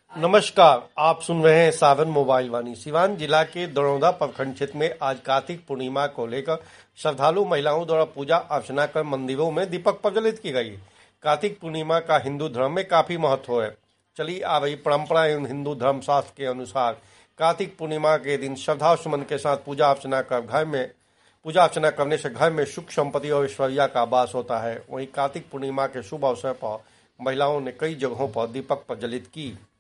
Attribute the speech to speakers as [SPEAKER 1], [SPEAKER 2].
[SPEAKER 1] नमस्कार, आप सुन रहे हैं सावन मोबाइल वाणी। सिवान जिला के दरौदा प्रखंड क्षेत्र में आज कार्तिक पूर्णिमा को लेकर श्रद्धालु महिलाओं द्वारा पूजा अर्चना कर मंदिरों में दीपक प्रज्वलित की गई। कार्तिक पूर्णिमा का हिंदू धर्म में काफी महत्व है। चली आ रही परंपरा एवं हिंदू धर्म शास्त्र के अनुसार कार्तिक पूर्णिमा के दिन श्रद्धा सुमन के साथ पूजा अर्चना करने से घर में सुख संपत्ति और ऐश्वर्या का वास होता है। वहीं कार्तिक पूर्णिमा के शुभ अवसर पर महिलाओं ने कई जगहों पर दीपक प्रज्वलित की।